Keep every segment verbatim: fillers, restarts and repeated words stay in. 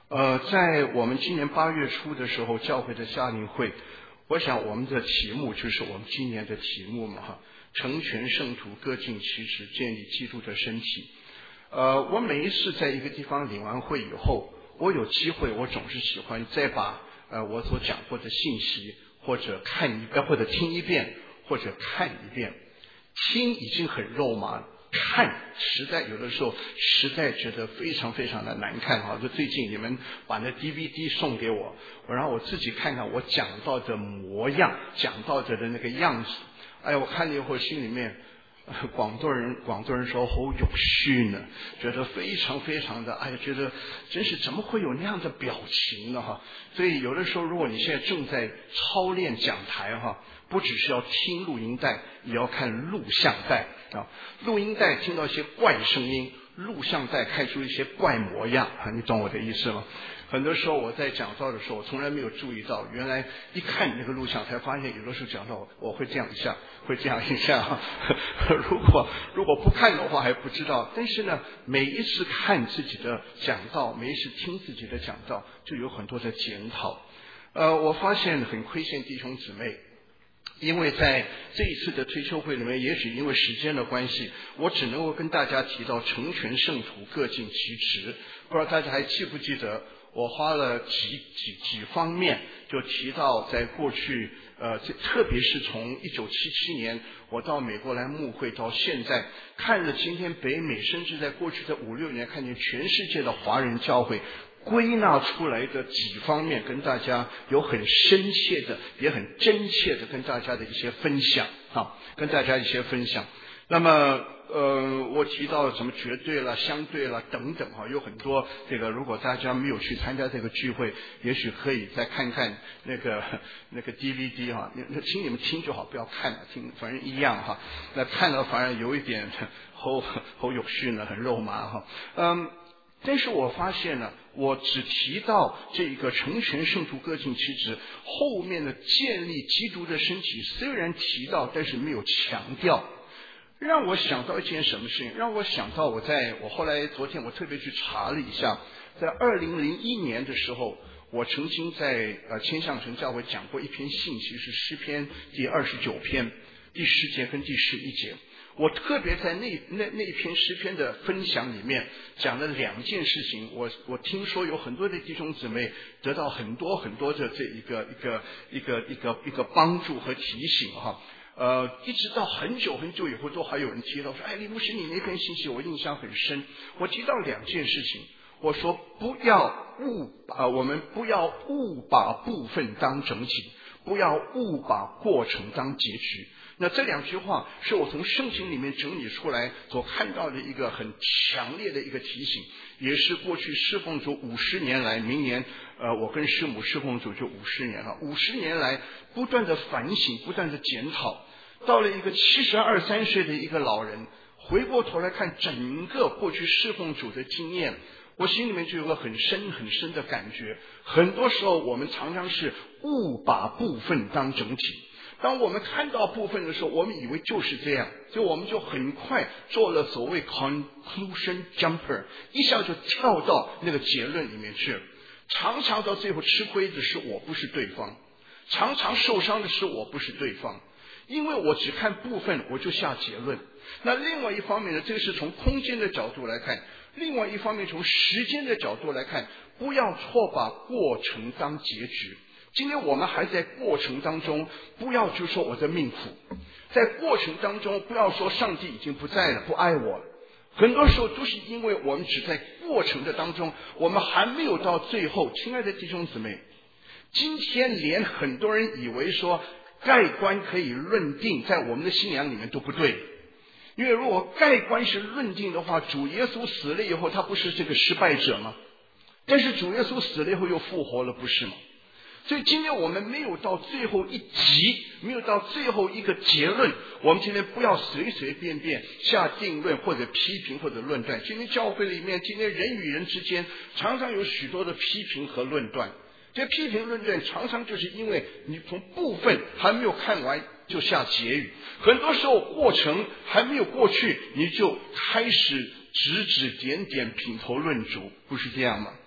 呃，在我们今年八月初的时候，教会的夏令会，我想我们的题目就是我们今年的题目嘛，哈，成全圣徒，各尽其职，建立基督的身体。呃，我每一次在一个地方领完会以后，我有机会，我总是喜欢再把呃我所讲过的信息，或者看一遍，或者听一遍，或者看一遍。听已经很肉麻，看实在有的时候实在觉得非常非常的难看哈。就最近你们把那 D V D 送给我，我让我自己看看我讲到的模样，讲到的的那个样子。哎呀，我看了以后心里面。广东人，广东人说好有趣呢，觉得非常非常的，哎呀，觉得真是怎么会有那样的表情呢哈？所以有的时候，如果你现在正在操练讲台哈，不只是要听录音带，也要看录像带啊。录音带听到一些怪声音，录像带看出一些怪模样啊，你懂我的意思吗？很多时候我在讲道的时候，我从来没有注意到，原来一看那个录像才发现，有的时候讲道我会这样一下，会这样一下。如果如果不看的话还不知道，但是呢，每一次看自己的讲道，每一次听自己的讲道，就有很多的检讨。呃，我发现很亏欠弟兄姊妹。因为在这一次的退休会里面，也许因为时间的关系，我只能够跟大家提到成全圣徒，各尽其职。不知道大家还记不记得，我花了几几几方面就提到，在过去呃，特别是从一九七七年我到美国来牧会到现在，看了今天北美，甚至在过去的五六年，看见全世界的华人教会。归纳出来的几方面，跟大家有很深切的，也很真切的跟大家的一些分享啊，跟大家一些分享。那么呃，我提到什么绝对了、相对了等等哈，有很多这个。如果大家没有去参加这个聚会，也许可以再看看那个那个 D V D 哈，那请你们听就好，不要看了，听反正一样哈。那看了反而有一点好好有趣呢，很肉麻哈，嗯。但是我发现呢，我只提到这个成全圣徒各尽其职，后面的建立基督的身体虽然提到，但是没有强调，让我想到一件什么事情？让我想到我在我后来昨天我特别去查了一下，在二零零一年的时候，我曾经在呃千象城教会讲过一篇信息，是诗篇第二十九篇第十节跟第十一节。我特别在那那那一篇诗篇的分享里面讲了两件事情，我我听说有很多的弟兄姊妹得到很多很多的这一个一个一个一个一个帮助和提醒哈，呃，一直到很久很久以后，都还有人提到说，哎，李牧师，你那篇信息我印象很深。我提到两件事情，我说不要误把我们不要误把部分当整体，不要误把过程当结局。那这两句话是我从圣经里面整理出来所看到的一个很强烈的一个提醒，也是过去侍奉主五十年来，明年呃我跟师母侍奉主就五十年了，五十年来不断的反省，不断的检讨，到了一个七十二三岁的一个老人，回过头来看整个过去侍奉主的经验，我心里面就有个很深很深的感觉。很多时候我们常常是误把部分当整体，当我们看到部分的时候，我们以为就是这样，所以我们就很快做了所谓 conclusion jumper， 一下就跳到那个结论里面去了。常常到最后吃亏的是我，不是对方，常常受伤的是我，不是对方，因为我只看部分我就下结论。那另外一方面呢，这个是从空间的角度来看，另外一方面从时间的角度来看，不要错把过程当结局。今天我们还在过程当中，不要就说我的命苦，在过程当中不要说上帝已经不在了，不爱我了。很多时候都是因为我们只在过程的当中，我们还没有到最后。亲爱的弟兄姊妹，今天连很多人以为说盖棺可以论定，在我们的信仰里面都不对。因为如果盖棺是论定的话，主耶稣死了以后，他不是这个失败者吗？但是主耶稣死了以后又复活了，不是吗？所以今天我们没有到最后一集，没有到最后一个结论，我们今天不要随随便便下定论或者批评或者论断。今天教会里面，今天人与人之间常常有许多的批评和论断，这批评论断常常就是因为你从部分还没有看完就下结语，很多时候过程还没有过去，你就开始指指点点品头论足，不是这样吗？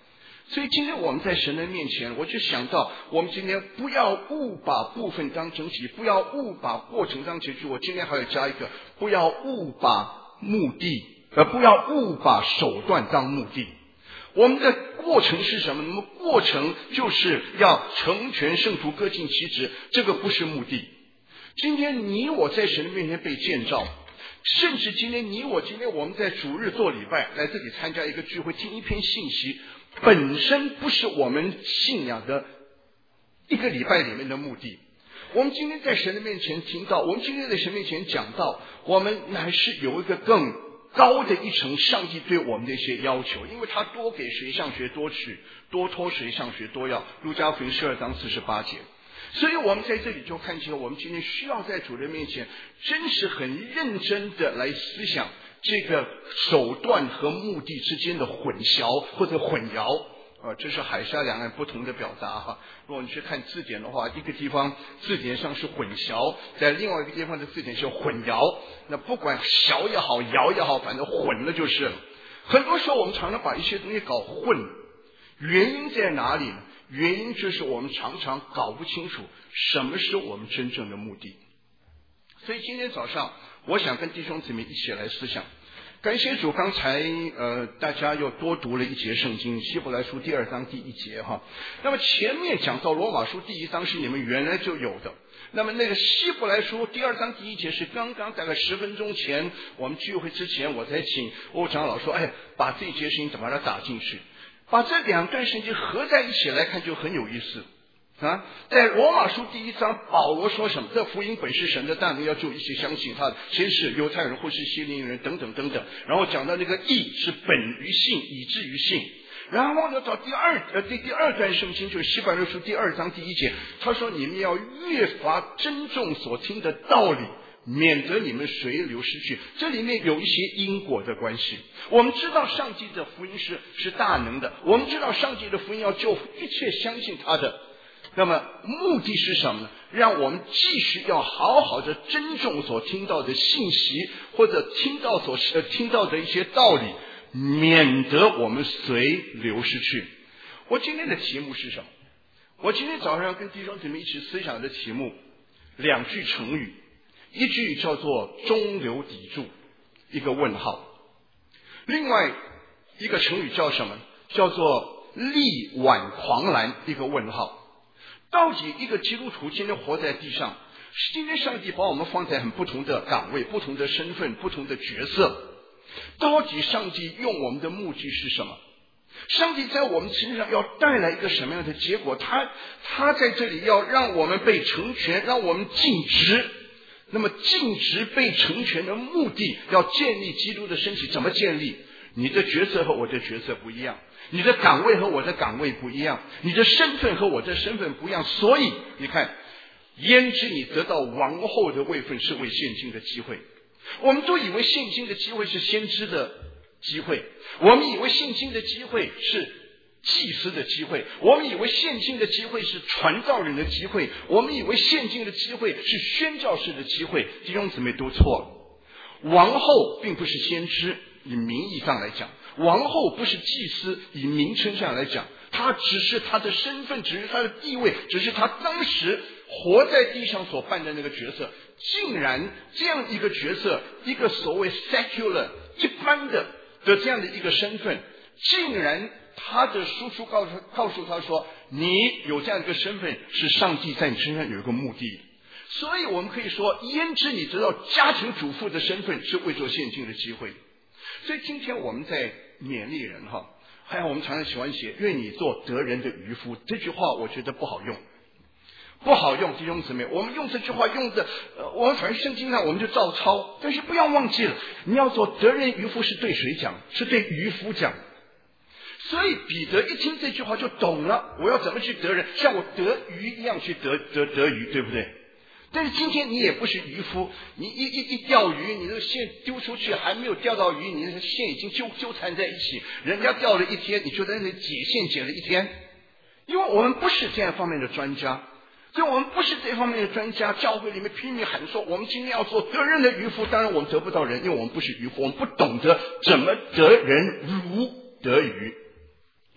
所以今天我们在神的面前，我就想到，我们今天不要误把部分当整体，不要误把过程当结局。我今天还要加一个，不要误把目的，呃，不要误把手段当目的。我们的过程是什么？那么过程就是要成全圣徒，各尽其职，这个不是目的。今天你我在神的面前被建造，甚至今天你我今天我们在主日做礼拜，来这里参加一个聚会，听一篇信息，本身不是我们信仰的一个礼拜里面的目的。我们今天在神的面前听到，我们今天在神面前讲到，我们乃是有一个更高的一层上帝对我们的一些要求，因为他多给谁向学多取，多托谁向学多要，路加福音十二章四十八节。所以我们在这里就看见，我们今天需要在主人面前真是很认真的来思想这个手段和目的之间的混淆或者混淆。呃，这是海峡两岸不同的表达哈。如果你去看字典的话，一个地方字典上是混淆，在另外一个地方的字典是混淆。那不管淆也好，摇也好，反正混了就是了。很多时候我们常常把一些东西搞混，原因在哪里呢？原因就是我们常常搞不清楚什么是我们真正的目的。所以今天早上我想跟弟兄姊妹一起来思想。感谢主，刚才呃大家又多读了一节圣经，希伯来书第二章第一节哈。那么前面讲到罗马书第一章是你们原来就有的，那么那个希伯来书第二章第一节是刚刚大概十分钟前我们聚会之前，我才请欧长老说，哎，把这节圣经怎么把它打进去，把这两段圣经合在一起来看就很有意思。啊，在罗马书第一章，保罗说什么？这福音本是神的，但你要救一切相信他的，先是犹太人，或是希利尼人，等等等等。然后讲到那个义是本于信，以至于信。然后呢，到第二呃第第二段圣经就是希伯来书第二章第一节，他说你们要越发珍重所听的道理，免得你们随流失去。这里面有一些因果的关系。我们知道上帝的福音是是大能的，我们知道上帝的福音要救一切相信他的。那么目的是什么呢？让我们继续要好好的珍重所听到的信息，或者听到所呃听到的一些道理，免得我们随流失去。我今天的题目是什么？我今天早上跟弟兄姊妹一起思想的题目，两句成语，一句叫做中流砥柱，一个问号；另外一个成语叫什么？叫做力挽狂澜，一个问号。到底一个基督徒今天活在地上，今天上帝把我们放在很不同的岗位、不同的身份、不同的角色，到底上帝用我们的目的是什么？上帝在我们身上要带来一个什么样的结果？他他在这里要让我们被成全，让我们尽职。那么尽职被成全的目的，要建立基督的身体。怎么建立？你的角色和我的角色不一样，你的岗位和我的岗位不一样，你的身份和我的身份不一样。所以你看，焉知你得到王后的位分是为现今的机会。我们都以为现今的机会是先知的机会，我们以为现今的机会是祭司的机会，我们以为现今的机会是传道人的机会，我们以为现今的机会是宣教士的机会。弟兄姊妹都错了。王后并不是先知，以名义上来讲，王后不是祭司，以名称上来讲，她只是她的身份，只是她的地位，只是她当时活在地上所扮的那个角色。竟然这样一个角色，一个所谓 secular 一般的的这样的一个身份，竟然他的叔叔告诉告诉他说，你有这样一个身份，是上帝在你身上有一个目的。所以我们可以说，焉知你得到家庭主妇的身份是为做现今的机会。所以今天我们在勉励人哈，还有我们常常喜欢写愿你做得人的渔夫，这句话我觉得不好用，不好用。弟兄姊妹，我们用这句话用的，呃，我们反正圣经上我们就照抄，但是不要忘记了，你要做得人渔夫是对谁讲？是对渔夫讲。所以彼得一听这句话就懂了，我要怎么去得人，像我得鱼一样去得得得鱼，对不对？但是今天你也不是渔夫，你一一一钓鱼，你的线丢出去还没有钓到鱼，你的线已经纠纠缠在一起，人家钓了一天，你就在那里解线解了一天。因为我们不是这样方面的专家，所以我们不是这方面的专家，教会里面拼命喊说我们今天要做得人的渔夫，当然我们得不到人，因为我们不是渔夫，我们不懂得怎么得人如得鱼。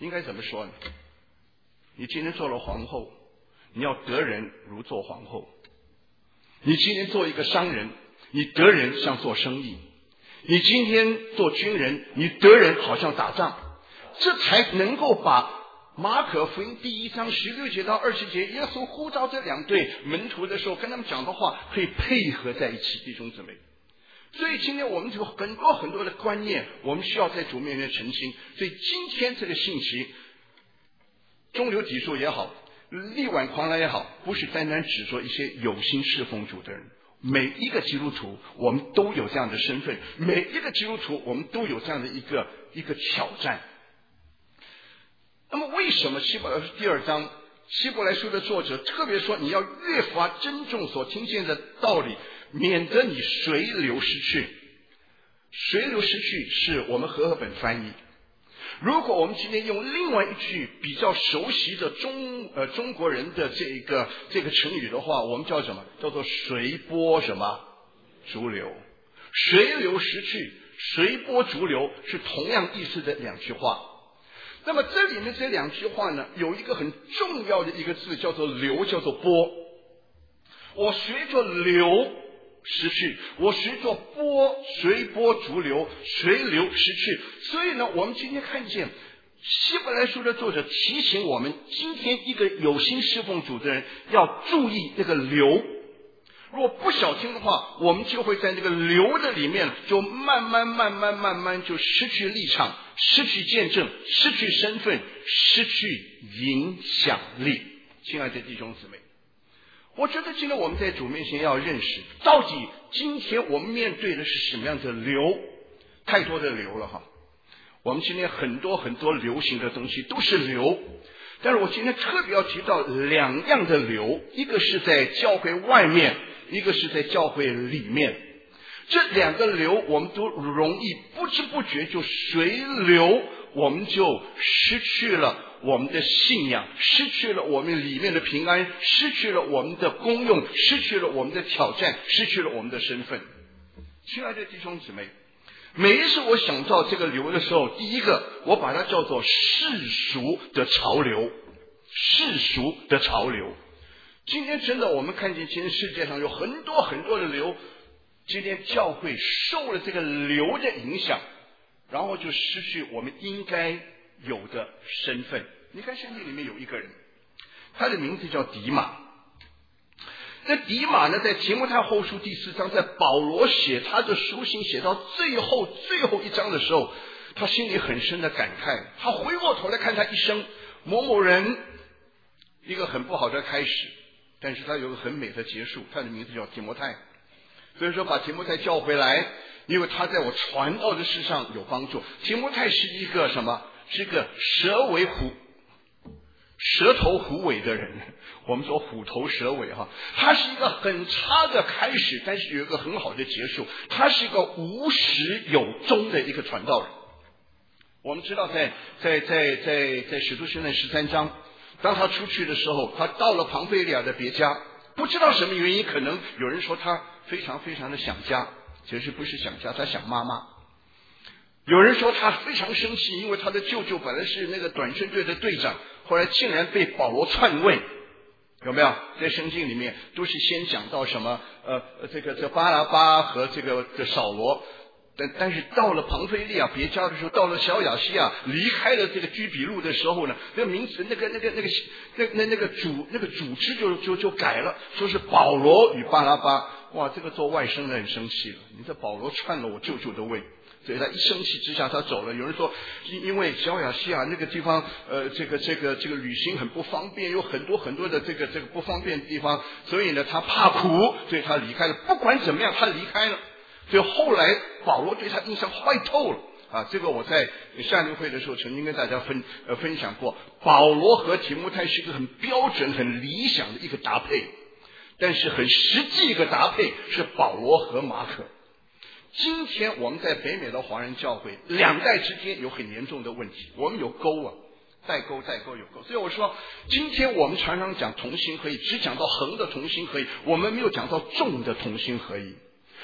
应该怎么说呢？你今天做了皇后，你要得人如做皇后；你今天做一个商人，你得人像做生意；你今天做军人，你得人好像打仗，这才能够把马可福音第一章十六节到二十节，耶稣呼召这两对门徒的时候，跟他们讲的话可以配合在一起，弟兄姊妹。所以今天我们有很多很多的观念，我们需要在主面前澄清。所以今天这个信息，中流砥柱也好，力挽狂澜也好，不是单单只说一些有心侍奉主的人。每一个基督徒我们都有这样的身份，每一个基督徒我们都有这样的一个一个挑战。那么为什么希伯来书第二章希伯来书的作者特别说你要越发珍重所听见的道理，免得你随流失去？随流失去是我们和合本翻译。如果我们今天用另外一句比较熟悉的中呃中国人的这个这个成语的话，我们叫什么？叫做随波什么逐流。随流失去，随波逐流是同样意思的两句话。那么这里面这两句话呢，有一个很重要的一个字叫做流，叫做波。我随着流失去，我随着波随波逐流，随流失去。所以呢，我们今天看见希伯来书的作者提醒我们，今天一个有心侍奉主的人要注意这个流。如果不小心的话，我们就会在这个流的里面就慢慢慢慢慢慢就失去立场，失去见证，失去身份，失去影响力。亲爱的弟兄姊妹，我觉得今天我们在主面前要认识，到底今天我们面对的是什么样的流？太多的流了哈！我们今天很多很多流行的东西都是流，但是我今天特别要提到两样的流，一个是在教会外面，一个是在教会里面。这两个流我们都容易不知不觉就随流，我们就失去了我们的信仰，失去了我们里面的平安，失去了我们的功用，失去了我们的挑战，失去了我们的身份。亲爱的弟兄姊妹，每一次我想到这个流的时候，第一个我把它叫做世俗的潮流，世俗的潮流。今天真的我们看见今天世界上有很多很多的流，今天教会受了这个流的影响，然后就失去我们应该有的身份。你看圣经里面有一个人，他的名字叫迪马。那迪马呢，在提摩太后书第四章，在保罗写他的书信写到最后最后一章的时候，他心里很深的感慨。他回过头来看他一生，某某人一个很不好的开始，但是他有个很美的结束。他的名字叫提摩太。所以说把提摩太叫回来，因为他在我传道的事上有帮助。提摩太是一个什么？是一个蛇尾虎蛇头虎尾的人，我们说虎头蛇尾哈。他是一个很差的开始，但是有一个很好的结束。他是一个无始有终的一个传道人。我们知道在在在在在使徒行传十三章，当他出去的时候，他到了庞菲利亚的别家，不知道什么原因，可能有人说他非常非常的想家，其实不是想家，他想妈妈。有人说他非常生气，因为他的舅舅本来是那个短宣队的队长，后来竟然被保罗篡位。有没有？在圣经里面都是先讲到什么呃这个这巴拉巴和这个这扫罗，但但是到了庞菲利亚别家的时候，到了小亚细亚，离开了这个居比路的时候呢，那个名字那个那个那个那那那个主那个组织就就就改了，说是保罗与巴拉巴。哇，这个做外甥的很生气了，你这保罗篡了我舅舅的位。所以他一生气之下他走了。有人说因因为小亚细亚那个地方呃这个这个这个旅行很不方便，有很多很多的这个这个不方便的地方，所以呢他怕苦，所以他离开了。不管怎么样他离开了，所以后来保罗对他印象坏透了啊。这个我在夏令会的时候曾经跟大家分呃分享过，保罗和提摩太是一个很标准很理想的一个搭配，但是很实际一个搭配是保罗和马可。今天我们在北美的华人教会两代之间有很严重的问题，我们有沟啊，代沟代沟有沟。所以我说今天我们常常讲同心合一，只讲到横的同心合一，我们没有讲到纵的同心合一。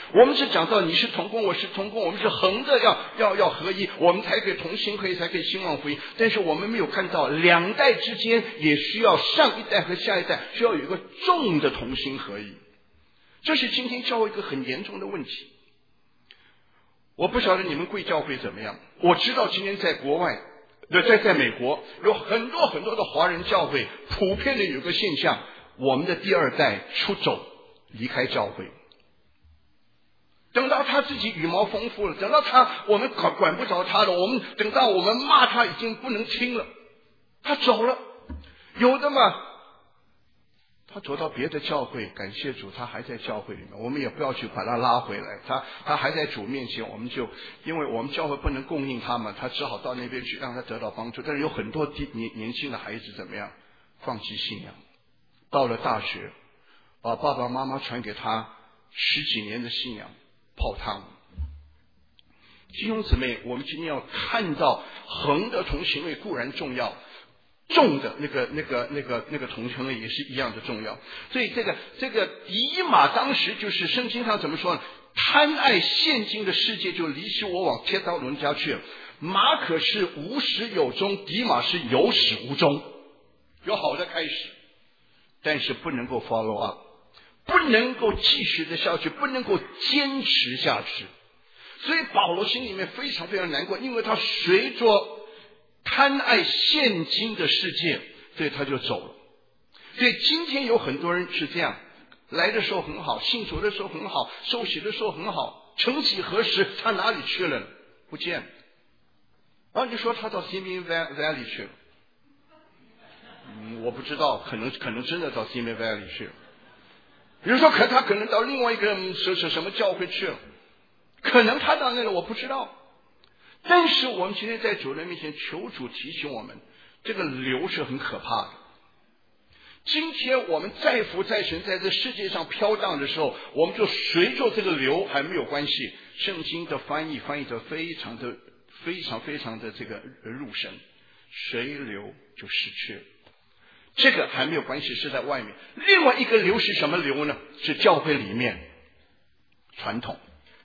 我们是讲到你是同工，我是同工，我们是横着要要要合一，我们才可以同心合一，才可以兴旺福音。但是我们没有看到两代之间也需要上一代和下一代需要有一个重的同心合一，这是今天教会一个很严重的问题。我不晓得你们贵教会怎么样，我知道今天在国外在在美国有很多很多的华人教会，普遍的有个现象，我们的第二代出走离开教会，等到他自己羽毛丰富了，等到他我们管管不着他了，我们等到我们骂他已经不能听了，他走了。有的嘛他走到别的教会，感谢主他还在教会里面，我们也不要去把他拉回来，他他还在主面前，我们就因为我们教会不能供应他们，他只好到那边去让他得到帮助。但是有很多年年轻的孩子怎么样放弃信仰，到了大学把爸爸妈妈传给他十几年的信仰泡汤。弟兄姊妹，我们今天要看到横的同行为固然重要，重的那个那个那个那个同行为也是一样的重要。所以这个这个以马当时就是圣经上怎么说呢？贪爱现今的世界，就离弃我往天道伦家去了。马可是无始有终，迪马是有始无终，有好的开始，但是不能够 follow up， 不能够继续的下去，不能够坚持下去。所以保罗心里面非常非常难过，因为他随着贪爱现今的世界，所以他就走了。所以今天有很多人是这样，来的时候很好，信主的时候很好，受洗的时候很好，曾几何时他哪里去了？不见了。然后你说他到 Simi Valley 去了，嗯，我不知道，可能可能真的到 Simi Valley 去了。比如说可他可能到另外一个什什什么教会去了，可能他到那个我不知道。但是我们今天在主人面前求主提醒我们，这个流是很可怕的。今天我们在福在神在这世界上飘荡的时候，我们就随着这个流还没有关系。圣经的翻译翻译得非常的非常非常的这个入神，随流就失去了，这个还没有关系，是在外面。另外一个流是什么流呢？是教会里面传统。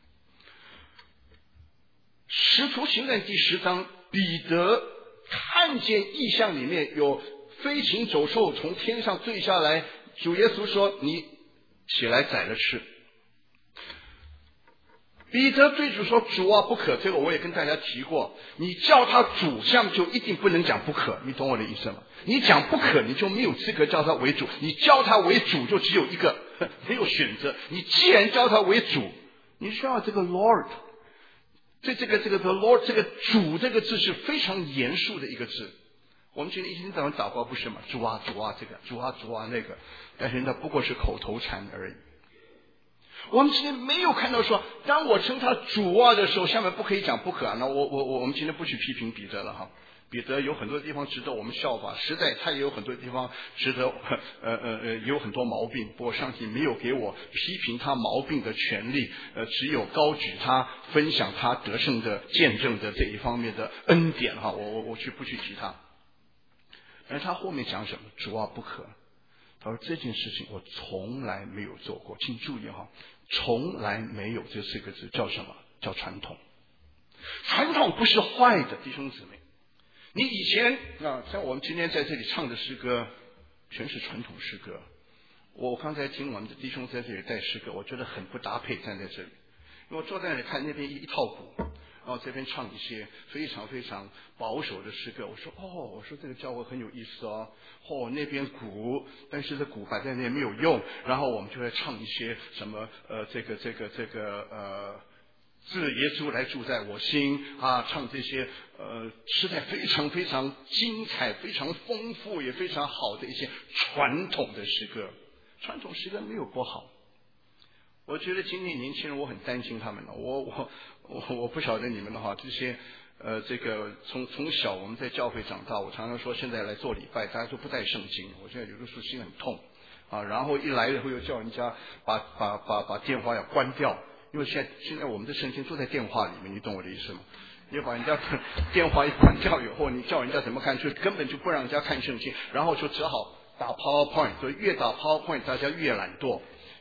使徒行传第十章，彼得看见异象里面有飞禽走兽从天上坠下来，主耶稣说你起来宰了吃。彼得对主说主啊不可，这个我也跟大家提过，你叫他主像就一定不能讲不可，你懂我的意思吗？你讲不可你就没有资格叫他为主，你叫他为主就只有一个，没有选择。你既然叫他为主，你需要这个 Lord。这这个这个 the Lord 这个主这个字是非常严肃的一个字。我们今天一天到晚祷告不是吗？主啊主啊这个，主啊主啊那个，但是那不过是口头禅而已。我们今天没有看到说，当我称他主啊的时候，下面不可以讲不可啊。那我我我我们今天不去批评彼得了哈。彼得有很多地方值得我们效法，实在他也有很多地方值得呃呃呃有很多毛病，不过上帝没有给我批评他毛病的权利，呃只有高举他分享他得胜的见证的这一方面的恩典哈，我我我去不去提他。但是他后面讲什么？主啊不可。他说这件事情我从来没有做过，请注意哈，从来没有这四个字叫什么？叫传统。传统不是坏的，弟兄姊妹。你以前啊，像我们今天在这里唱的诗歌，全是传统诗歌。我刚才听我们的弟兄在这里带诗歌，我觉得很不搭配，站在这里，因为我坐在那里看那边一一套鼓，然后这边唱一些非常非常保守的诗歌。我说哦，我说这个教会很有意思哦，哦那边鼓，但是这鼓摆在那边没有用，然后我们就会唱一些什么呃这个这个这个呃。是耶稣来住在我心啊，唱这些呃实在非常非常精彩、非常丰富也非常好的一些传统的诗歌。传统诗歌没有不好，我觉得今天年轻人我很担心他们了。我我我我不晓得你们的话，这些呃这个从从小我们在教会长大，我常常说现在来做礼拜，大家都不带圣经，我现在有的时候心很痛啊。然后一来以后又叫人家把把把把电话要关掉。因为现在现在我们的圣经都在电话里面，你懂我的意思吗？你把人家电话一关掉以后，你叫人家怎么看？就根本就不让人家看圣经，然后就只好打 PowerPoint， 所以越打 PowerPoint 大家越懒惰，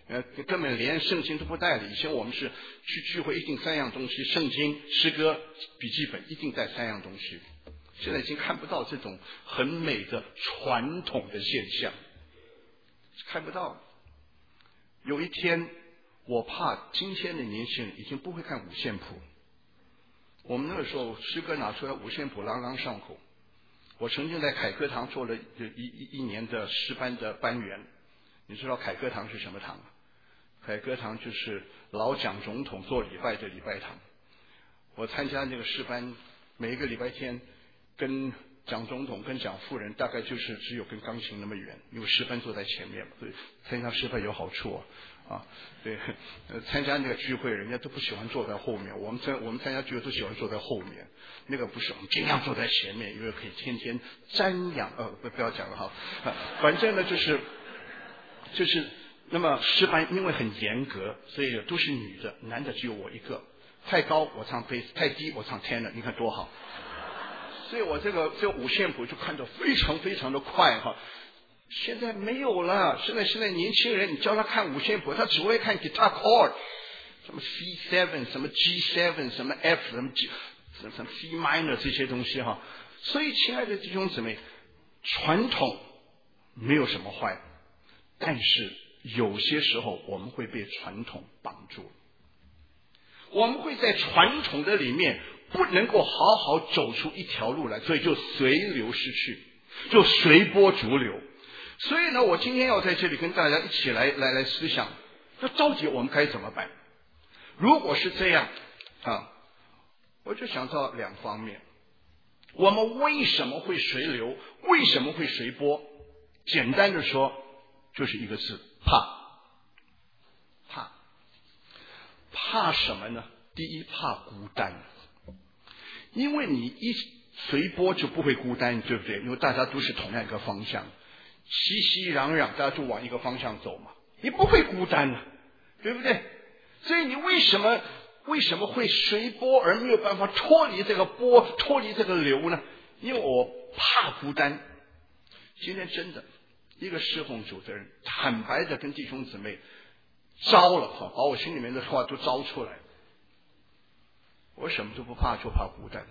呃，根本连圣经都不带了。以前我们是去聚会，一定三样东西：圣经、诗歌、笔记本，一定带三样东西。现在已经看不到这种很美的传统的现象，看不到。有一天，我怕今天的年轻人已经不会看五线谱。我们那个时候诗歌拿出来，五线谱朗朗上口。我曾经在凯歌堂做了一一一年的诗班的班员。你知道凯歌堂是什么堂吗？凯歌堂就是老蒋总统做礼拜的礼拜堂。我参加那个诗班，每一个礼拜天跟蒋总统跟蒋夫人大概就是只有跟钢琴那么远，因为诗班坐在前面，所以参加诗班有好处啊。啊，对，呃，参加那个聚会，人家都不喜欢坐在后面。我们参我们参加聚会都喜欢坐在后面，那个不是，我们尽量坐在前面，因为可以天天瞻仰。呃，不不要讲了哈，啊，反正呢就是就是，那么诗班因为很严格，所以都是女的，男的只有我一个。太高我唱贝斯，太低我唱 tenor， 你看多好。所以我这个这个五线谱就看得非常非常的快哈。现在没有了，现在现在年轻人，你教他看五线谱，他只会看 guitar chord， 什么 C 七， 什么 G 七， 什么 F， 什么 G， 什么 C minor 这些东西哈。所以，亲爱的弟兄姊妹，传统没有什么坏，但是有些时候我们会被传统绑住，我们会在传统的里面不能够好好走出一条路来，所以就随流失去，就随波逐流。所以呢，我今天要在这里跟大家一起来来来思想，那到底我们该怎么办？如果是这样啊，我就想到两方面。我们为什么会随流？为什么会随波？简单的说，就是一个字：怕。怕。怕什么呢？第一，怕孤单。因为你一随波就不会孤单，对不对？因为大家都是同样一个方向。熙熙攘攘，大家就往一个方向走嘛，你不会孤单了，对不对？所以你为什么为什么会随波而没有办法脱离这个波，脱离这个流呢？因为我怕孤单。今天真的，一个侍奉主的人，坦白的跟弟兄姊妹招了哈，把我心里面的话都招出来。我什么都不怕，就怕孤单。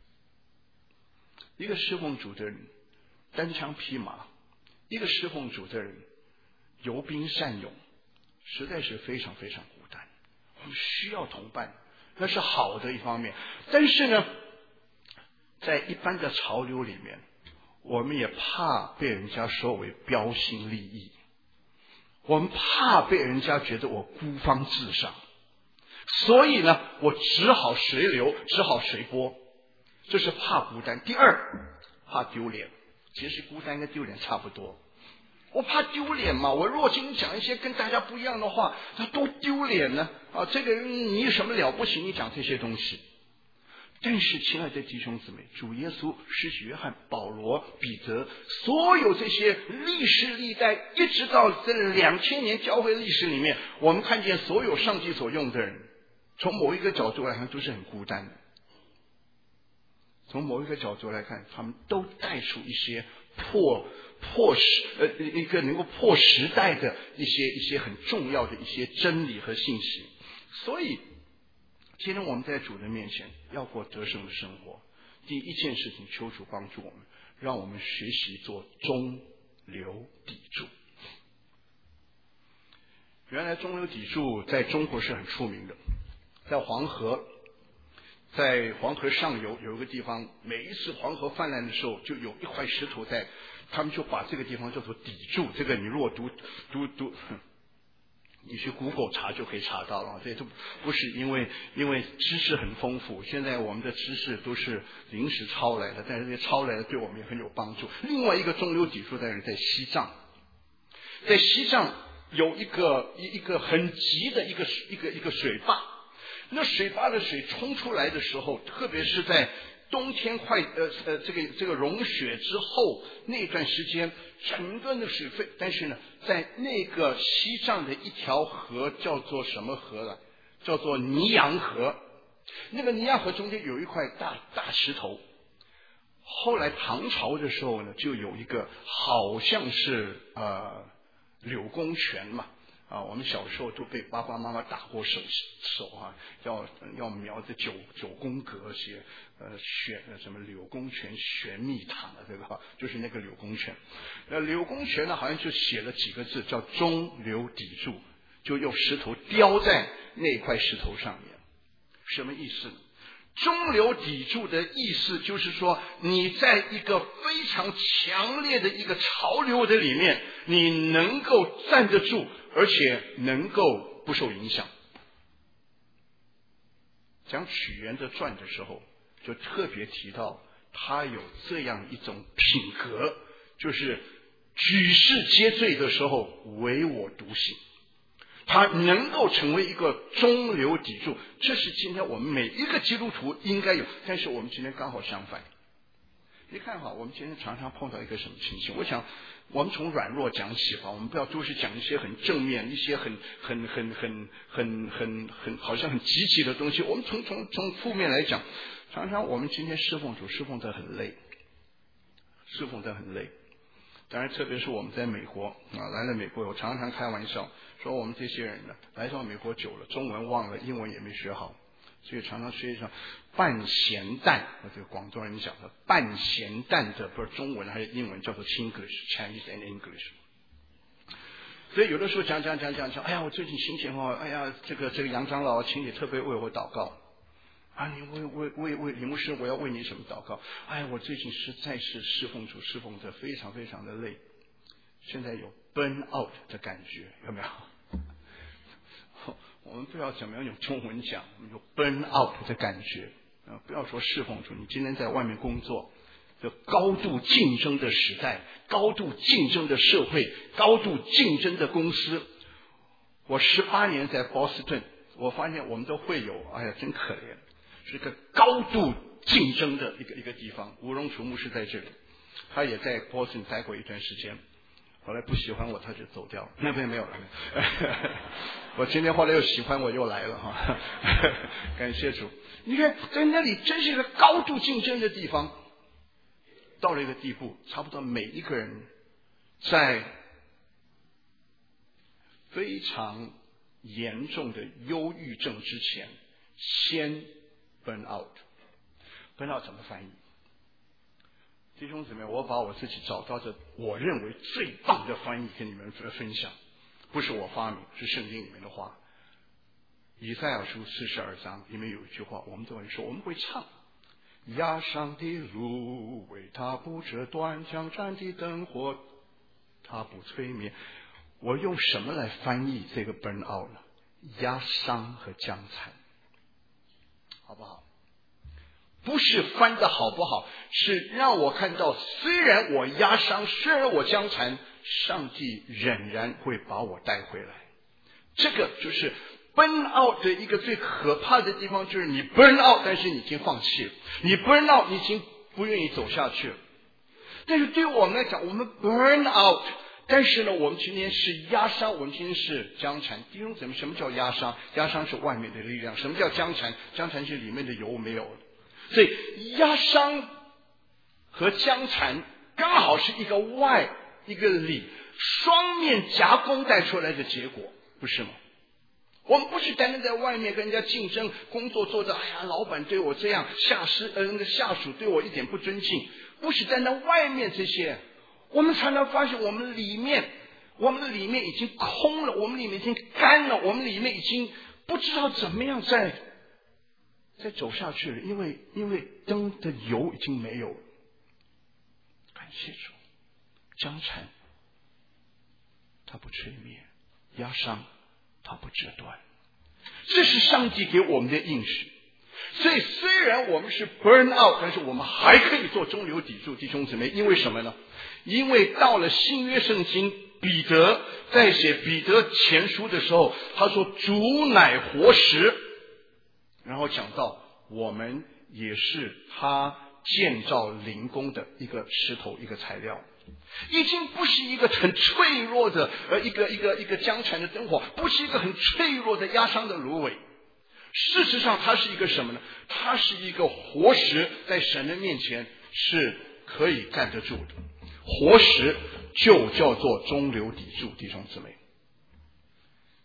一个侍奉主的人，单枪匹马。一个侍奉主的人游兵善勇，实在是非常非常孤单。我们需要同伴，那是好的一方面。但是呢，在一般的潮流里面，我们也怕被人家说为标新立异，我们怕被人家觉得我孤芳自赏，所以呢，我只好随流，只好随波，这是怕孤单。第二，怕丢脸。其实孤单跟丢脸差不多，我怕丢脸嘛。我若今天讲一些跟大家不一样的话，那多丢脸呢啊！这个你有什么了不起？你讲这些东西。但是，亲爱的弟兄姊妹，主耶稣、施洗约翰、保罗、彼得，所有这些历史历代，一直到这两千年教会历史里面，我们看见所有上帝所用的人，从某一个角度来看，都是很孤单的。从某一个角度来看，他们都带出一些破破时呃一个能够破时代的一些一些很重要的一些真理和信息。所以今天我们在主的面前要过得胜的生活，第一件事情，求主帮助我们，让我们学习做中流砥柱。原来中流砥柱在中国是很出名的，在黄河。在黄河上游有一个地方，每一次黄河泛滥的时候，就有一块石头在，他们就把这个地方叫做砥柱。这个你如果读读读，你去 Google 查就可以查到了。这都不是因为因为知识很丰富，现在我们的知识都是临时抄来的，但是这些抄来的对我们也很有帮助。另外一个中流砥柱在在西藏，在西藏有一个一一个很急的一个一个一个水坝。那水坝的水冲出来的时候，特别是在冬天快呃呃这个这个融雪之后那段时间，整个的水费，但是呢，在那个西藏的一条河叫做什么河了？叫做尼洋河。那个尼洋河中间有一块大大石头。后来唐朝的时候呢，就有一个好像是呃柳公权嘛。 啊，我们小时候都被爸爸妈妈打过手手啊，要要描着九九宫格写呃选什么柳公权玄秘塔的这个，就是那个柳公权。那柳公权呢，好像就写了几个字，叫中流砥柱，就用石头雕在那块石头上面。什么意思呢？中流砥柱的意思就是说，你在一个非常强烈的一个潮流的里面，你能够站得住，而且能够不受影响。讲曲原的传的时候，就特别提到他有这样一种品格，就是举世皆醉的时候唯我独醒。他能够成为一个中流砥柱，这是今天我们每一个基督徒应该有。但是我们今天刚好相反。你看哈，我们今天常常碰到一个什么情形？我想我们从软弱讲起吧，我们不要都是讲一些很正面、一些很很很很很很很好像很积极的东西。我们从从从负面来讲，常常我们今天侍奉主侍奉得很累，侍奉得很累。当然特别是我们在美国啊，来了美国，我常常开玩笑说，我们这些人呢，来到美国久了，中文忘了，英文也没学好，所以常常学一上半咸蛋，这个广东人讲的半咸蛋的，不是中文还是英文，叫做 Chinglish Chinese and English。所以有的时候讲讲讲讲讲，哎呀，我最近心情哦，哎呀，这个这个杨长老，请你特别为我祷告。啊，你为为为为李牧师，我要为你什么祷告？哎，我最近实在是侍奉主，侍奉的非常非常的累，现在有 burn out 的感觉，有没有？我们不要怎么样用中文讲，我们有 burn out 的感觉啊！不要说侍奉主，你今天在外面工作，这高度竞争的时代，高度竞争的社会，高度竞争的公司。我十八年在波士顿，我发现我们都会有，哎呀，真可怜。是个高度竞争的一个一个地方。吴荣楚牧师在这里，他也在波士顿待过一段时间，后来不喜欢我他就走掉了。那边没有了。我今天后来又喜欢我又来了哈，感谢主。你看在那里真是一个高度竞争的地方，到了一个地步，差不多每一个人在非常严重的忧郁症之前先burn out。burn out 怎么翻译？弟兄姊妹，我把我自己找到的我认为最棒的翻译跟你们分享，不是我发明，是圣经里面的话。以赛亚书四十二章里面有一句话，我们都会说，我们会唱：压伤的芦苇它不折断，将战的灯火它不吹灭。我用什么来翻译这个 burn out 呢？压伤和僵残，好不好？不是翻的好不好，是让我看到，虽然我压伤，虽然我僵残，上帝仍然会把我带回来。这个就是 burn out 的一个最可怕的地方，就是你 burn out， 但是你已经放弃了，你 burn out， 你已经不愿意走下去了。但是对于我们来讲，我们 burn out， 但是呢，我们今天是压伤，我们今天是僵残。弟兄姊妹，什么叫压伤？压伤是外面的力量。什么叫僵残？僵残是里面的油没有了。所以压伤和僵残刚好是一个外一个里双面夹攻带出来的结果，不是吗？我们不是单单在外面跟人家竞争，工作做着，哎呀，老板对我这样，下司呃那个下属对我一点不尊敬，不是单单外面这些，我们常常发现我们里面，我们的里面已经空了，我们里面已经干了，我们里面已经不知道怎么样再再走下去了，因为因为灯的油已经没有了。感谢主，僵残它不吹灭，压伤它不折断，这是上帝给我们的应许。所以虽然我们是 burn out， 但是我们还可以做中流砥柱，弟兄姊妹。因为什么呢？因为到了新约圣经，彼得在写彼得前书的时候，他说主乃活石，然后讲到我们也是他建造灵宫的一个石头，一个材料，已经不是一个很脆弱的呃一个一个一个僵残的灯火，不是一个很脆弱的压伤的芦苇。事实上它是一个什么呢？它是一个活石，在神的面前是可以站得住的。活石就叫做中流砥柱，弟兄姊妹。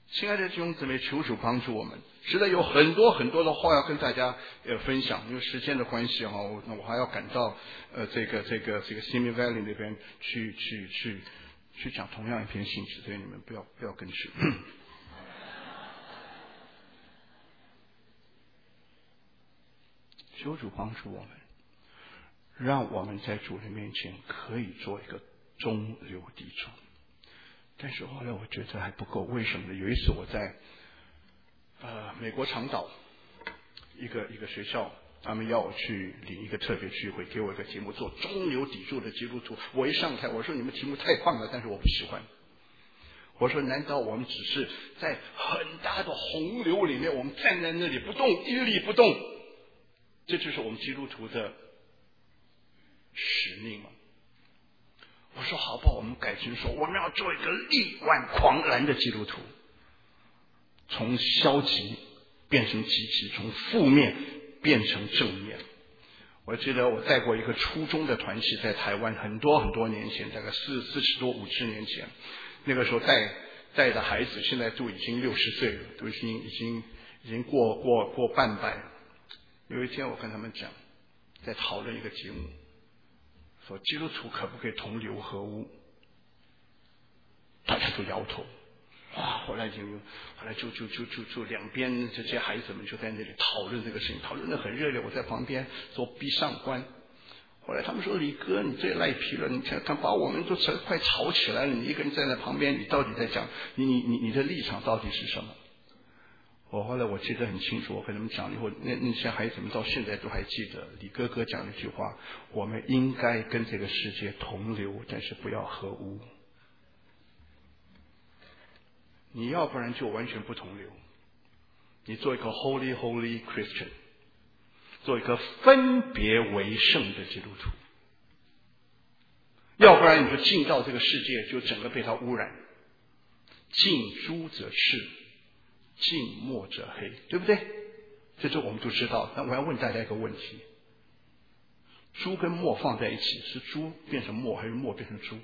亲爱的弟兄姊妹，求主帮助我们。实在有很多很多的话要跟大家呃分享，因为时间的关系哈，我我还要赶到呃这个这个这个 Simi Valley 那边去去去去讲同样一篇信息，所以你们不要不要跟去。求主帮助我们，让我们在主的面前可以做一个中流砥柱。但是后来我觉得还不够，为什么呢？有一次我在呃美国长岛一个一个学校，他们要我去领一个特别聚会，给我一个题目做中流砥柱的基督徒。我一上台我说你们题目太棒了，但是我不喜欢。我说难道我们只是在很大的洪流里面，我们站在那里不动，一立不动，这就是我们基督徒的使命吗？我说好吧，我们改成说我们要做一个力挽狂澜的基督徒，从消极变成积极，从负面变成正面。我记得我带过一个初中的团契在台湾，很多很多年前，大概四四十多五十年前，那个时候带带的孩子现在都已经六十岁了，都已经已经已经过过过半百了。有一天我跟他们讲，在讨论一个节目，说基督徒可不可以同流合污？大家都摇头。哇！后来就后来就就就就就两边这些孩子们就在那里讨论这个事情，讨论得很热烈。我在旁边做逼上观。后来他们说：“李哥，你最赖皮了，你看看把我们都快吵起来了。你一个人站在旁边，你到底在讲你你你你的立场到底是什么？”我后来我记得很清楚，我跟他们讲以后，那那些孩子们到现在都还记得李哥哥讲了一句话：我们应该跟这个世界同流，但是不要合污。你要不然就完全不同流，你做一个 holy holy Christian， 做一个分别为圣的基督徒，要不然你就进到这个世界，就整个被它污染。近朱者赤，近墨者黑，对不对？这就我们都知道。但我要问大家一个问题：朱跟墨放在一起，是朱变成墨，还是墨变成朱？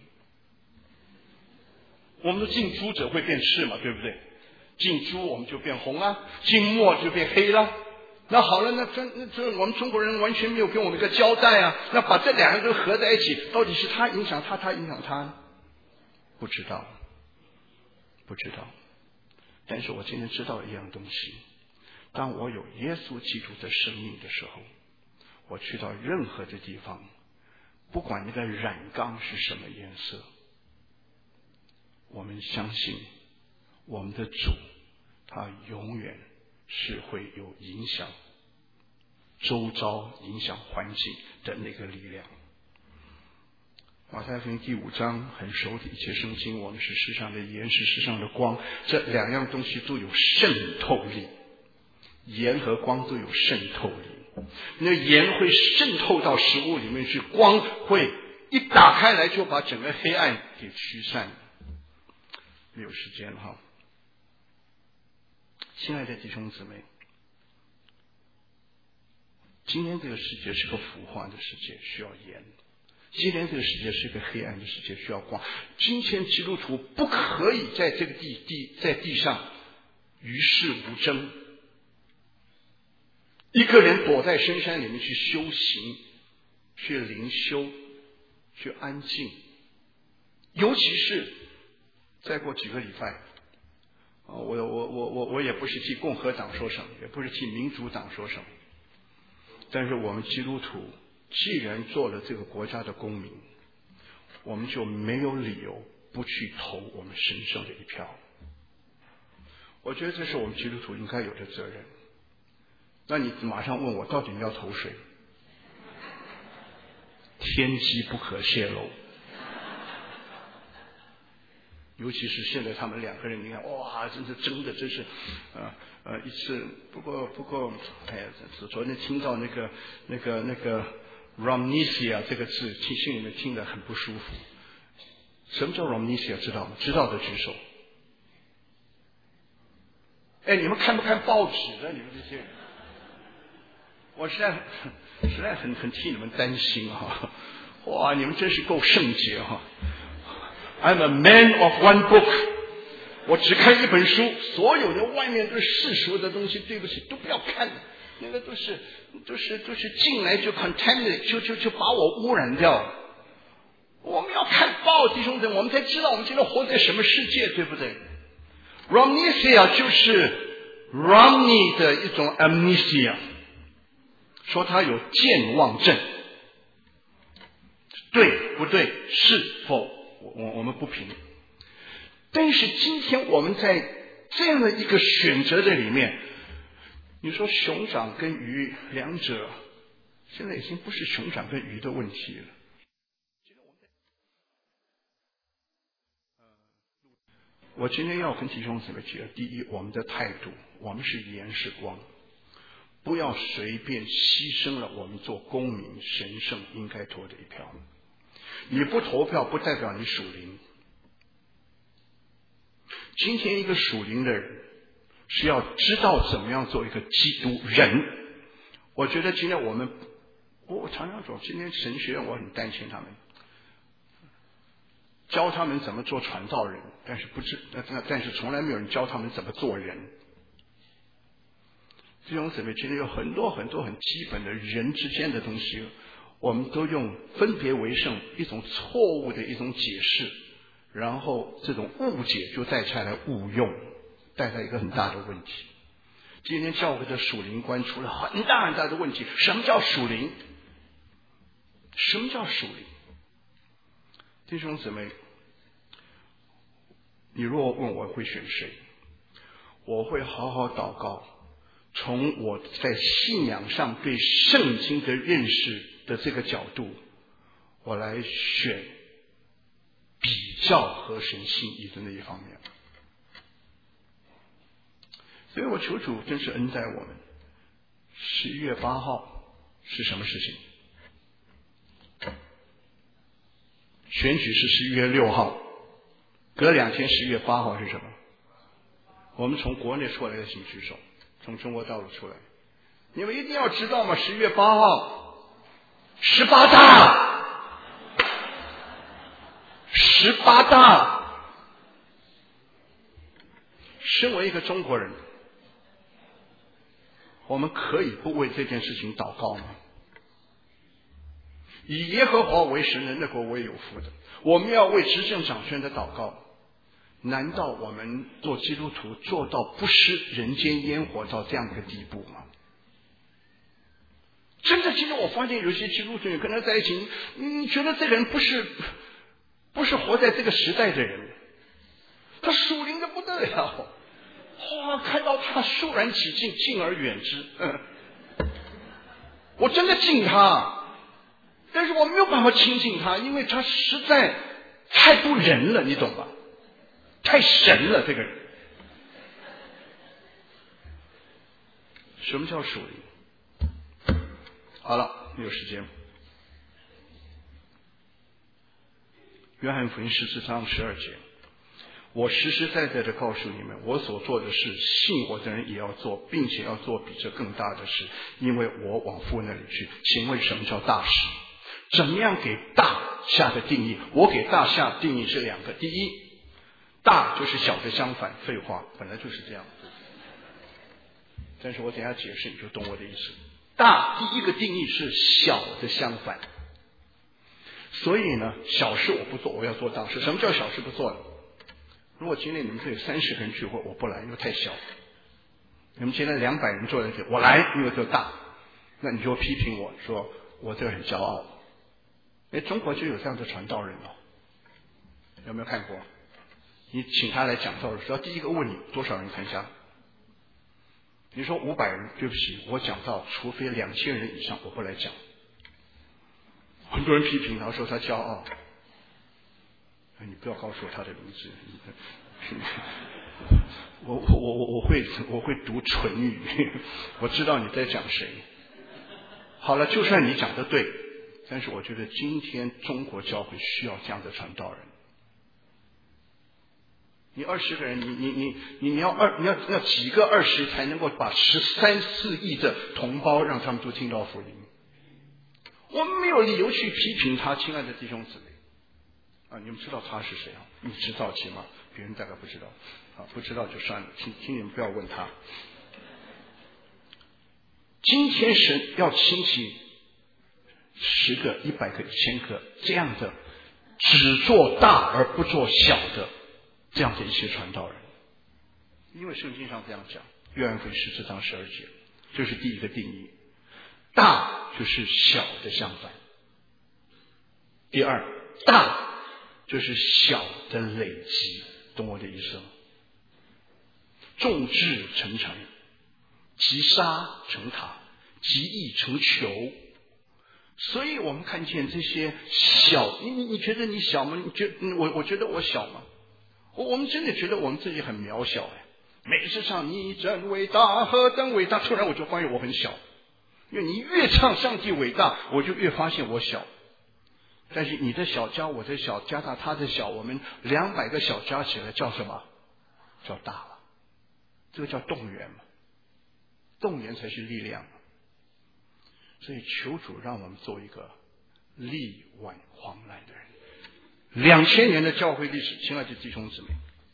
我们说近朱者会变赤嘛，对不对？近朱我们就变红了，近墨就变黑了。那好了，那这那这我们中国人完全没有给我们一个交代啊！那把这两个都合在一起，到底是他影响他，他影响他呢？不知道，不知道。但是我今天知道一样东西：当我有耶稣基督的生命的时候，我去到任何的地方，不管那个染缸是什么颜色，我们相信我们的主，他永远是会有影响周遭、影响环境的那个力量。马太福音第五章很熟的一节圣经，我们是世上的盐，是世上的光，这两样东西都有渗透力，盐和光都有渗透力。那盐会渗透到食物里面去，光会一打开来就把整个黑暗给驱散。没有时间了哈，亲爱的弟兄姊妹，今天这个世界是个腐化的世界，需要盐；今天这个世界是个黑暗的世界，需要光。今天基督徒不可以在这个地地在地上与世无争，一个人躲在深山里面去修行，去灵修，去安静，尤其是再过几个礼拜，啊，我我我我我也不是替共和党说什么，也不是替民主党说什么，但是我们基督徒既然做了这个国家的公民，我们就没有理由不去投我们神圣的一票。我觉得这是我们基督徒应该有的责任。那你马上问我，到底你要投谁？天机不可泄露。尤其是现在他们两个人，你看，哇，真是争的，真是，呃呃，一次。不过不过，哎呀，昨天听到那个那个那个 Romnesia 这个字，听心里面听得很不舒服。什么叫 Romnesia 知道吗？知道的举手。哎，你们看不看报纸的？你们这些人，我实在实在很很替你们担心哈。哇，你们真是够圣洁哈。I'm a man of one book. 我只看一本书，所有的外面的世俗的东西，对不起，都不要看，那个都是都是都是进来就 contaminate， 就就就把我污染掉。我们要看报，弟兄姊妹，我们才知道我们现在活在什么世界，对不对？ Romnesia 就是 Romney 的一种 amnesia， 说他有健忘症，对不对？是否我我们不评。但是今天我们在这样的一个选择的里面，你说熊掌跟鱼两者现在已经不是熊掌跟鱼的问题了。我今天要跟弟兄姊妹讲，第一，我们的态度，我们是盐是光，不要随便牺牲了我们做公民神圣应该投的一票。你不投票不代表你属灵。今天一个属灵的人是要知道怎么样做一个基督人。我觉得今天我们，我常常说，今天神学院我很担心他们，教他们怎么做传道人，但是不知，但是从来没有人教他们怎么做人。弟兄姊妹，今天有很多很多很基本的人之间的东西，我们都用分别为圣一种错误的一种解释，然后这种误解就带下来误用，带来一个很大的问题。今天教会的属灵观出了很大很大的问题。什么叫属灵？什么叫属灵？弟兄姊妹，你如果问我会选谁，我会好好祷告，从我在信仰上对圣经的认识的这个角度，我来选比较合神心意的那一方面。所以我求主真是恩待我们。十一月八号是什么事情？选举是十一月六号，隔两天十一月八号是什么？我们从国内出来的请举手，从中国大陆出来。你们一定要知道吗？十一月八号十八大，十八大。身为一个中国人，我们可以不为这件事情祷告吗？以耶和华为神人的国为有福的，我们要为执政掌权的祷告。难道我们做基督徒做到不食人间烟火到这样一个地步吗？真的，今天我发现有些基督徒跟他在一起，你觉得这个人不是不是活在这个时代的人，他属灵的不得了，哇！看到他肃然起敬，敬而远之。嗯，我真的敬他，但是我没有办法亲近他，因为他实在太不人了，你懂吧？太神了，这个人。什么叫属灵？好了，没有时间。约翰福音十四章十二节，我实实在在的告诉你们，我所做的事，信我的人也要做，并且要做比这更大的事，因为我往父那里去。请问什么叫大事？怎么样给大下的定义？我给大下定义是两个。第一，大就是小的相反，废话，本来就是这样。但是我等一下解释你就懂我的意思。大第一个定义是小的相反，所以呢，小事我不做，我要做大事。什么叫小事不做呢？如果今天你们这有三十个人聚会，我不来，因为太小。你们现在两百人坐在这里，我来，因为这大，那你就批评我说我这个很骄傲。哎，中国就有这样的传道人哦，有没有看过？你请他来讲道的时候，第一个问你多少人参加？你说五百人，对不起，我讲道除非两千人以上，我不来讲。很多人批评他说他骄傲，你不要告诉我他的名字。我我我我会我会读唇语，我知道你在讲谁。好了，就算你讲的对，但是我觉得今天中国教会需要这样的传道人。你二十个人，你你你你你要二你要要几个二十才能够把十三四亿的同胞让他们都听到福音？我们没有理由去批评他，亲爱的弟兄姊妹。 啊，你们知道他是谁啊？你知道其吗？别人大概不知道，啊，不知道就算了，请请你们不要问他。今天神要兴起十个、一百个、一千个这样的只做大而不做小的这样的一些传道人，因为圣经上这样讲，约翰福音十四章十二节，这是第一个定义。大就是小的相反。第二，大就是小的累积，懂我的意思吗？众志成城，积沙成塔，积义成球。所以我们看见这些小，你你你觉得你小吗？你觉我我觉得我小吗？我我们真的觉得我们自己很渺小哎。每次唱你真伟大，何等伟大，突然我就发现我很小。因为你越唱上帝伟大，我就越发现我小。但是你的小加我的小加大他的小，我们两百个小加起来叫什么？叫大了。这个叫动员嘛，动员才是力量。所以求主让我们做一个力挽狂澜的人。两千年的教会历史，亲爱的弟兄姊妹，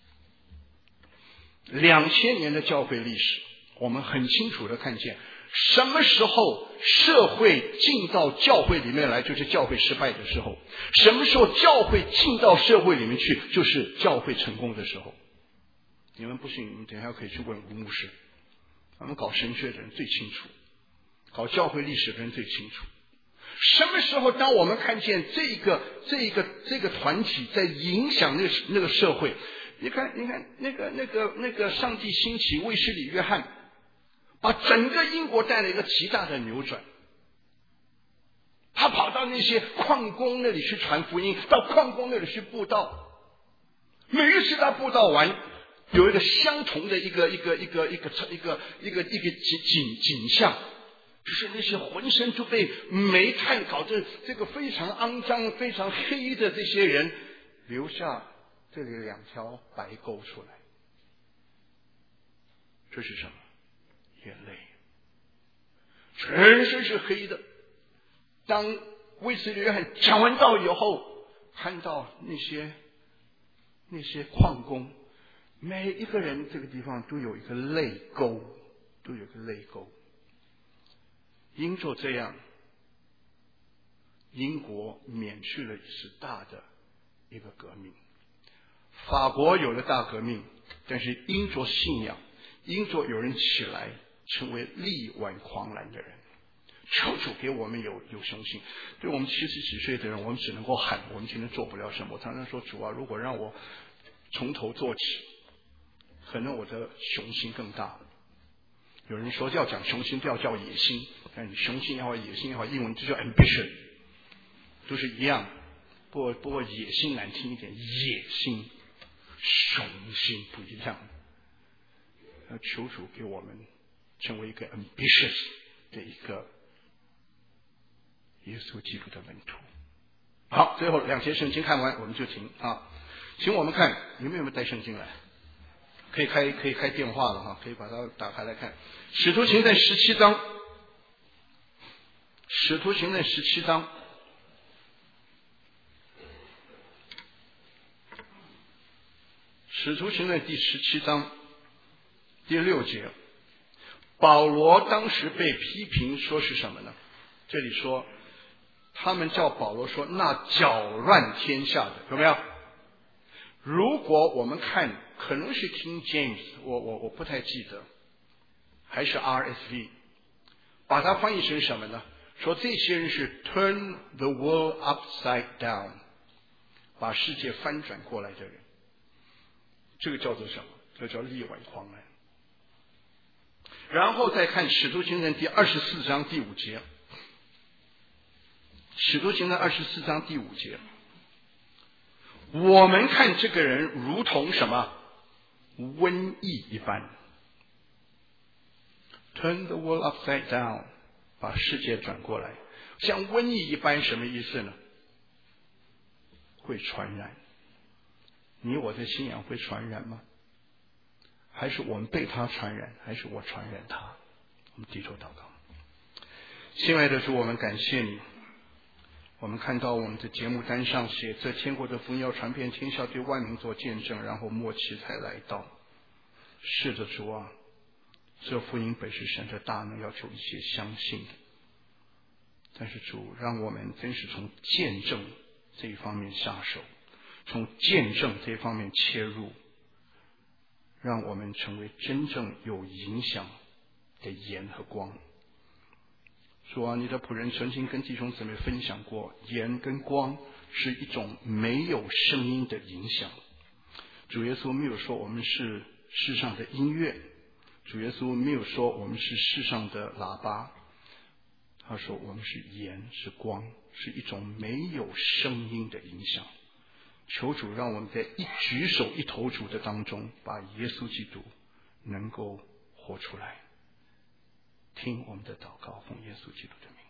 两千年的教会历史，我们很清楚的看见，什么时候社会进到教会里面来，就是教会失败的时候；什么时候教会进到社会里面去，就是教会成功的时候。你们不信，你们等一下可以去问吴牧师，他们搞神学的人最清楚，搞教会历史的人最清楚。什么时候当我们看见这个这个这个团体在影响那个那个社会，你看你看那个那个那个上帝兴起卫斯理约翰，把整个英国带来一个极大的扭转。他跑到那些矿工那里去传福音，到矿工那里去布道。每一次他布道完，有一个相同的一个一个一个一个一个一个一个景景景象，就是那些浑身都被煤炭搞得这个非常肮脏、非常黑的这些人，留下这里两条白沟出来。这是什么？眼泪，全身是黑的。当卫斯理约翰讲完道以后，看到那些那些矿工，每一个人这个地方都有一个泪沟，都有一个泪沟。因着这样，英国免去了一次大的一个革命。法国有了大革命，但是因着信仰，因着有人起来成为力挽狂澜的人。求主给我们有有雄心。对我们七十几岁的人，我们只能够喊，我们今天做不了什么。我常常说，主啊，如果让我从头做起，可能我的雄心更大。有人说要讲雄心，不要叫野心，但你雄心也好，野心也好，英文就叫 ambition， 都是一样。不过不过野心难听一点，野心雄心不一样。要求主给我们成为一个 ambitious 的一个耶稣基督的门徒。好，最后两节圣经看完我们就停啊。请我们看你们有没有带圣经来？可以开可以开电话了哈，可以把它打开来看。使徒行传十七章，使徒行传十七章，使徒行传第十七章第六节，保罗当时被批评说是什么呢？这里说他们叫保罗说那搅乱天下的，有没有？如果我们看可能是 King James， 我我我不太记得，还是 R S V， 把它翻译成什么呢？说这些人是 turn the world upside down， 把世界翻转过来的人。这个叫做什么？这叫力挽狂澜。然后再看使徒行传第二十四章第五节，使徒行传二十四章第五节，我们看这个人如同什么？瘟疫一般。Turn the world upside down， 把世界转过来，像瘟疫一般，什么意思呢？会传染。你我的信仰会传染吗？还是我们被他传染，还是我传染他？我们低头祷告。亲爱的主，我们感谢你， 我们看到我们的节目单上写，这天国的福音要传遍天下，对万民做见证，然后末期才来到。是的，主啊，这福音本是神的大能，要求一切相信的。但是主，让我们真是从见证这一方面下手，从见证这一方面切入，让我们成为真正有影响的盐和光。主啊，你的仆人曾经跟弟兄姊妹分享过，盐跟光是一种没有声音的影响。主耶稣没有说我们是世上的音乐，主耶稣没有说我们是世上的喇叭，他说我们是盐，是光，是一种没有声音的影响。求主让我们在一举手一投足的当中，把耶稣基督能够活出来。听我们的祷告，奉耶稣基督的名。